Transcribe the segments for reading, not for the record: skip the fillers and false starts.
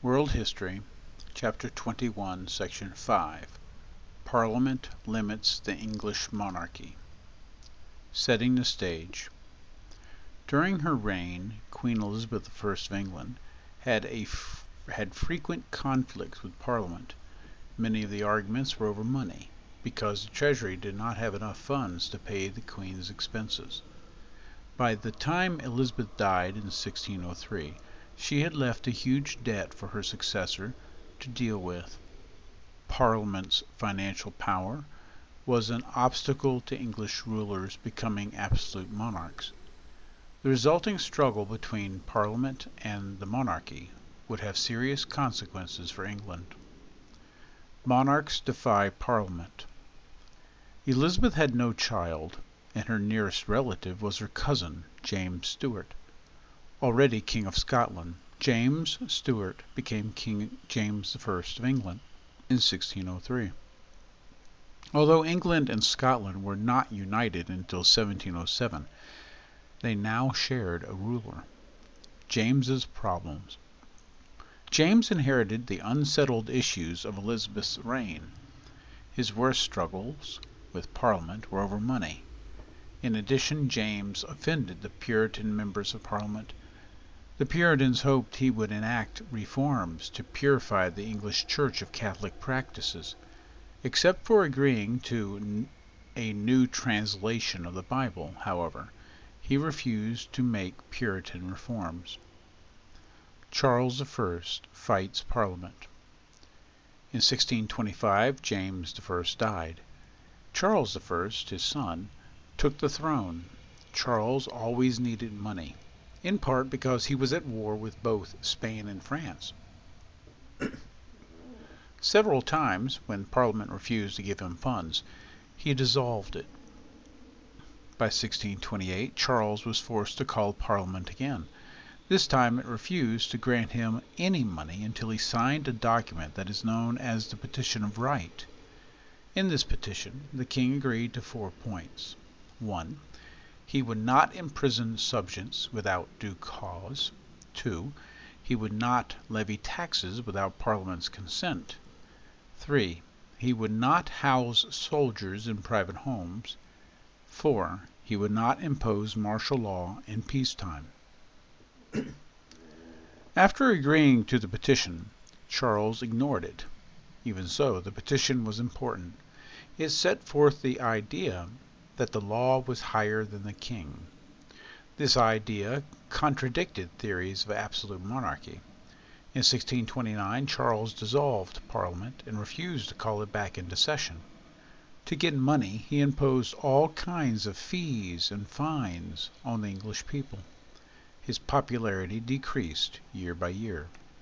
World History, Chapter 21, Section 5. Parliament limits the English monarchy. Setting the stage. During her reign, Queen Elizabeth I of England had frequent conflicts with Parliament. Many of the arguments were over money, because the Treasury did not have enough funds to pay the Queen's expenses. By the time Elizabeth died in 1603, she had left a huge debt for her successor to deal with. Parliament's financial power was an obstacle to English rulers becoming absolute monarchs. The resulting struggle between Parliament and the monarchy would have serious consequences for England. Monarchs defy Parliament. Elizabeth had no child, and her nearest relative was her cousin, James Stuart. Already King of Scotland, James Stuart became King James I of England in 1603. Although England and Scotland were not united until 1707, they now shared a ruler. James's problems. James inherited the unsettled issues of Elizabeth's reign. His worst struggles with Parliament were over money. In addition, James offended the Puritan members of Parliament. The Puritans hoped he would enact reforms to purify the English Church of Catholic practices. Except for agreeing to a new translation of the Bible, however, he refused to make Puritan reforms. Charles I fights Parliament. In 1625, James I died. Charles I, his son, took the throne. Charles always needed money, in part because he was at war with both Spain and France. Several times, when Parliament refused to give him funds, he dissolved it. By 1628, Charles was forced to call Parliament again. This time it refused to grant him any money until he signed a document that is known as the Petition of Right. In this petition, the king agreed to 4 points. 1. He would not imprison subjects without due cause. 2. He would not levy taxes without Parliament's consent. 3. He would not house soldiers in private homes. 4. He would not impose martial law in peacetime. After agreeing to the petition, Charles ignored it. Even so, the petition was important. It set forth the idea that the law was higher than the king. This idea contradicted theories of absolute monarchy. In 1629, Charles dissolved Parliament and refused to call it back into session. To get money, he imposed all kinds of fees and fines on the English people. His popularity decreased year by year.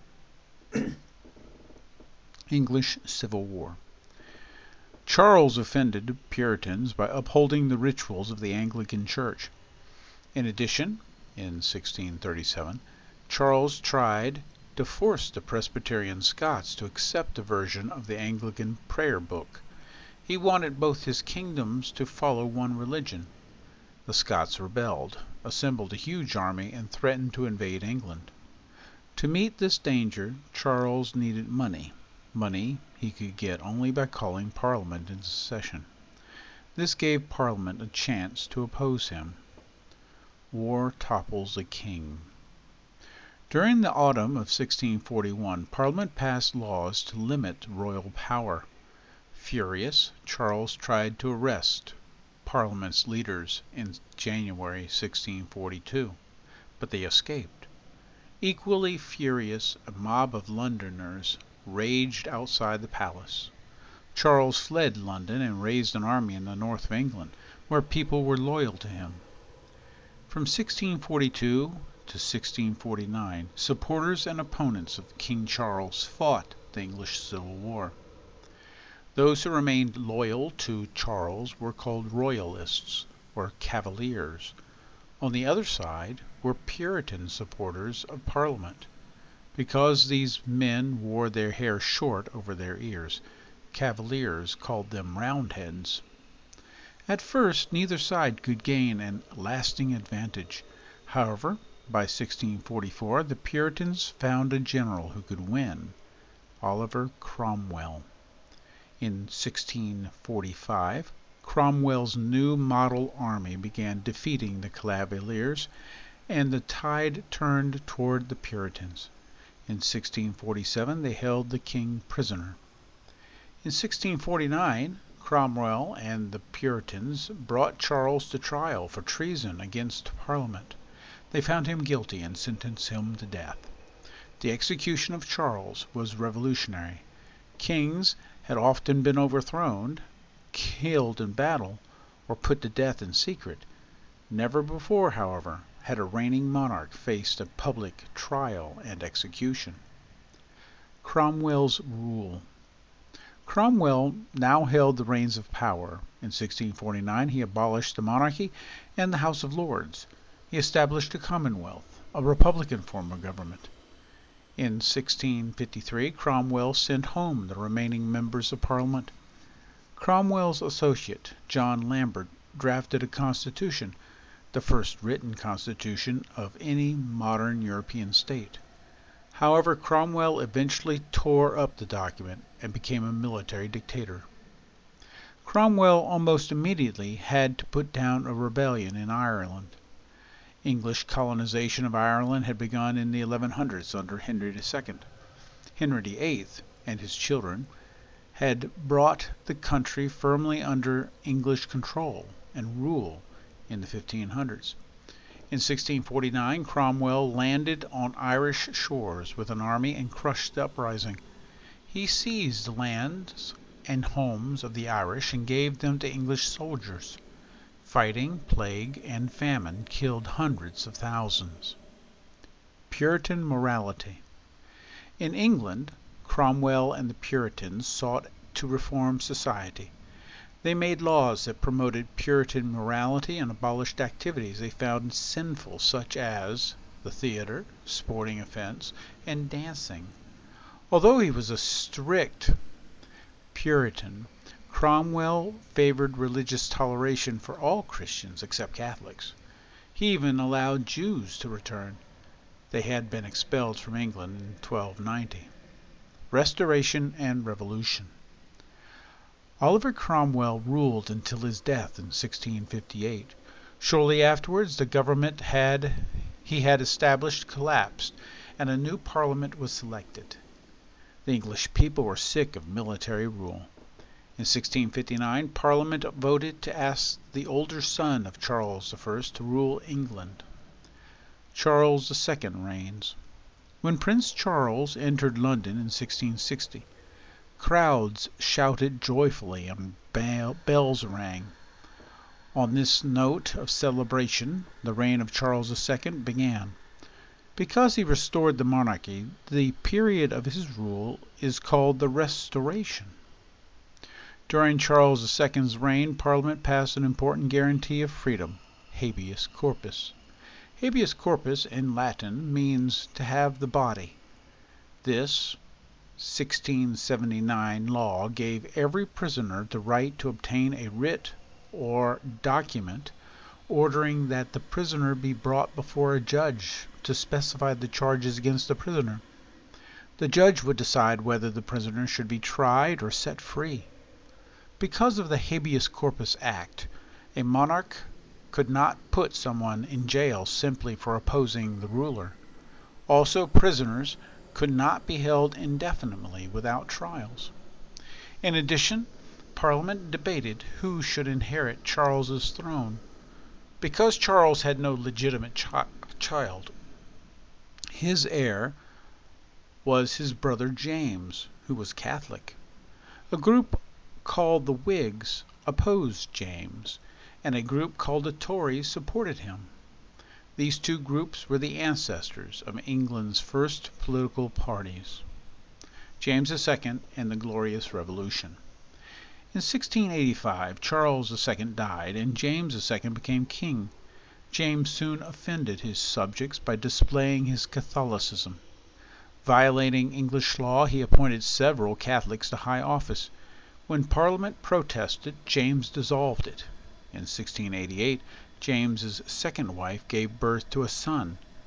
English Civil War. Charles offended the Puritans by upholding the rituals of the Anglican Church. In addition, in 1637, Charles tried to force the Presbyterian Scots to accept a version of the Anglican prayer book. He wanted both his kingdoms to follow one religion. The Scots rebelled, assembled a huge army, and threatened to invade England. To meet this danger, Charles needed money. Money he could get only by calling Parliament into session. This gave Parliament a chance to oppose him. War topples a king. During the autumn of 1641, Parliament passed laws to limit royal power. Furious, Charles tried to arrest Parliament's leaders in January 1642, but they escaped. Equally furious, a mob of Londoners raged outside the palace. Charles fled London and raised an army in the north of England, where people were loyal to him. From 1642 to 1649, supporters and opponents of King Charles fought the English Civil War. Those who remained loyal to Charles were called Royalists, or Cavaliers. On the other side were Puritan supporters of Parliament. Because these men wore their hair short over their ears, Cavaliers called them Roundheads. At first, neither side could gain a lasting advantage. However, By 1644, the Puritans found a general who could win, Oliver Cromwell. In 1645, Cromwell's new model army began defeating the Cavaliers, and the tide turned toward the Puritans. In 1647, they held the king prisoner. In 1649, Cromwell and the Puritans brought Charles to trial for treason against Parliament. They found him guilty and sentenced him to death. The execution of Charles was revolutionary. Kings had often been overthrown, killed in battle, or put to death in secret. Never before, however, had a reigning monarch faced a public trial and execution. Cromwell's rule. Cromwell now held the reins of power. In 1649, he abolished the monarchy and the House of Lords. He established a commonwealth, a republican form of government. In 1653, Cromwell sent home the remaining members of Parliament. Cromwell's associate, John Lambert, drafted a constitution, the first written constitution of any modern European state. However, Cromwell eventually tore up the document and became a military dictator. Cromwell almost immediately had to put down a rebellion in Ireland. English colonization of Ireland had begun in the 1100s under Henry II. Henry VIII and his children had brought the country firmly under English control and rule in the 1500s. In 1649, Cromwell landed on Irish shores with an army and crushed the uprising. He seized the lands and homes of the Irish and gave them to English soldiers. Fighting, plague, and famine killed hundreds of thousands. Puritan morality. In England, Cromwell and the Puritans sought to reform society. They made laws that promoted Puritan morality and abolished activities they found sinful, such as the theater, sporting events, and dancing. Although he was a strict Puritan, Cromwell favored religious toleration for all Christians except Catholics. He even allowed Jews to return. They had been expelled from England in 1290. Restoration and Revolution. Oliver Cromwell ruled until his death in 1658. Shortly afterwards, the government he had established collapsed, and a new parliament was selected. The English people were sick of military rule. In 1659, Parliament voted to ask the older son of Charles I to rule England. Charles II reigns. When Prince Charles entered London in 1660, crowds shouted joyfully and bells rang. On this note of celebration, the reign of Charles II began. Because he restored the monarchy, the period of his rule is called the Restoration. During Charles II's reign, Parliament passed an important guarantee of freedom, habeas corpus. Habeas corpus in Latin means to have the body. This 1679 law gave every prisoner the right to obtain a writ or document ordering that the prisoner be brought before a judge to specify the charges against the prisoner. The judge would decide whether the prisoner should be tried or set free. Because of the Habeas Corpus Act, a monarch could not put someone in jail simply for opposing the ruler. Also, prisoners could not be held indefinitely without trials. In addition, Parliament debated who should inherit Charles's throne. Because Charles had no legitimate child, his heir was his brother James, who was Catholic. A group called the Whigs opposed James, and a group called the Tories supported him. These two groups were the ancestors of England's first political parties, James II and the Glorious Revolution. In 1685, Charles II died, and James II became king. James soon offended his subjects by displaying his Catholicism. Violating English law, he appointed several Catholics to high office. When Parliament protested, James dissolved it. In 1688, James's second wife gave birth to a son.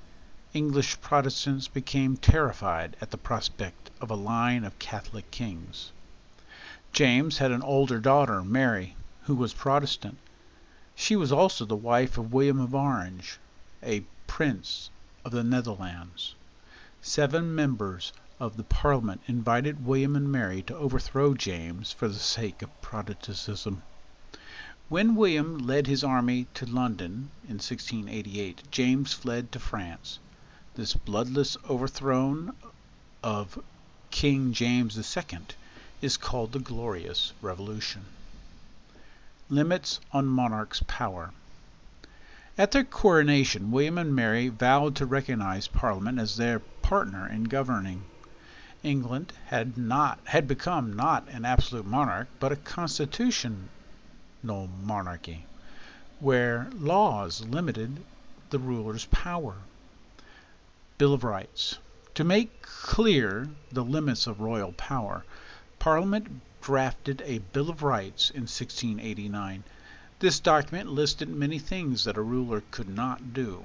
English Protestants became terrified at the prospect of a line of Catholic kings. James had an older daughter, Mary, who was Protestant. She was also the wife of William of Orange, a prince of the Netherlands. 7 members of the Parliament invited William and Mary to overthrow James for the sake of Protestantism. When William led his army to London in 1688, James fled to France. This bloodless overthrow of King James II is called the Glorious Revolution. Limits on monarch's power. At their coronation, William and Mary vowed to recognize Parliament as their partner in governing. England had become not an absolute monarch, but a constitutional monarchy, where laws limited the ruler's power. Bill of Rights. To make clear the limits of royal power, Parliament drafted a Bill of Rights in 1689. This document listed many things that a ruler could not do.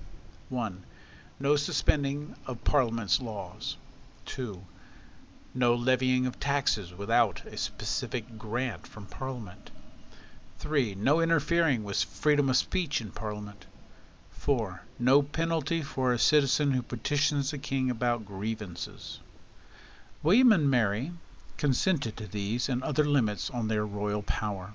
1. No suspending of Parliament's laws. 2. No levying of taxes without a specific grant from Parliament. 3. No interfering with freedom of speech in Parliament. 4. No penalty for a citizen who petitions the king about grievances. William and Mary consented to these and other limits on their royal power.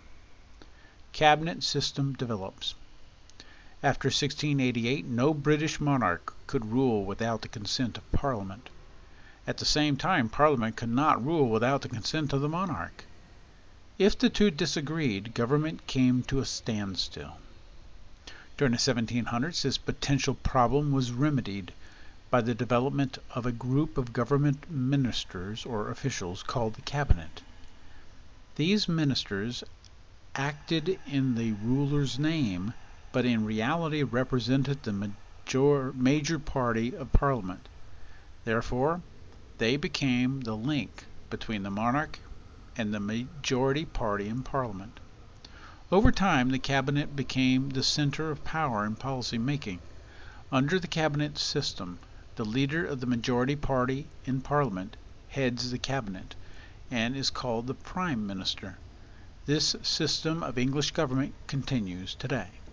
Cabinet system develops. After 1688, no British monarch could rule without the consent of Parliament. At the same time, Parliament could not rule without the consent of the monarch. If the two disagreed, government came to a standstill. During the 1700s, this potential problem was remedied by the development of a group of government ministers or officials called the Cabinet. These ministers acted in the ruler's name, but in reality represented the major party of Parliament. Therefore, they became the link between the monarch and the majority party in Parliament. Over time, the Cabinet became the center of power in policy making. Under the Cabinet system, the leader of the majority party in Parliament heads the Cabinet and is called the Prime Minister. This system of English government continues today.